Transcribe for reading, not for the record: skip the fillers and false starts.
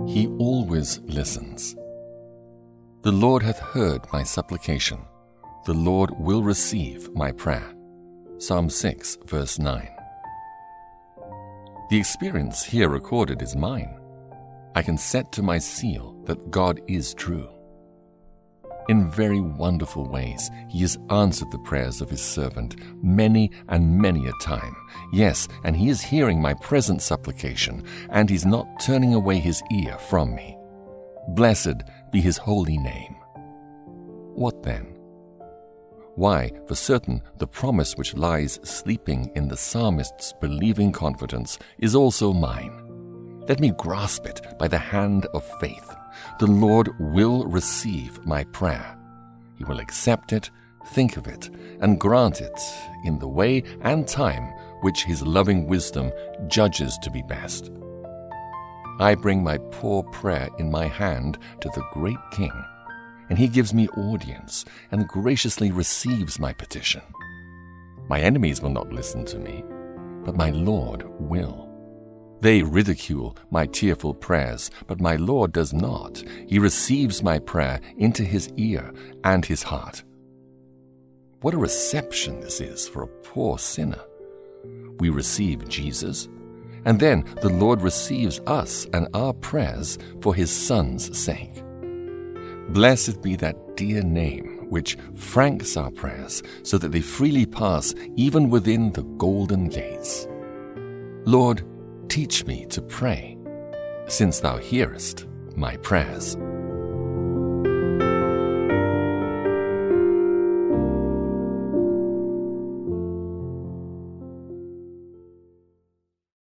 He always listens. The Lord hath heard my supplication. The Lord will receive my prayer. Psalm 6, verse 9. The experience here recorded is mine. I can set to my seal that God is true. In very wonderful ways, He has answered the prayers of His servant many and many a time. Yes, and He is hearing my present supplication, and He's not turning away His ear from me. Blessed be His holy name. What then? Why, for certain, the promise which lies sleeping in the psalmist's believing confidence is also mine. Let me grasp it by the hand of faith. The Lord will receive my prayer. He will accept it, think of it, and grant it in the way and time which His loving wisdom judges to be best. I bring my poor prayer in my hand to the great King, and He gives me audience and graciously receives my petition. My enemies will not listen to me, but my Lord will. They ridicule my tearful prayers, but my Lord does not. He receives my prayer into His ear and His heart. What a reception this is for a poor sinner. We receive Jesus, and then the Lord receives us and our prayers for His Son's sake. Blessed be that dear name which franks our prayers so that they freely pass even within the golden gates. Lord, teach me to pray, since Thou hearest my prayers.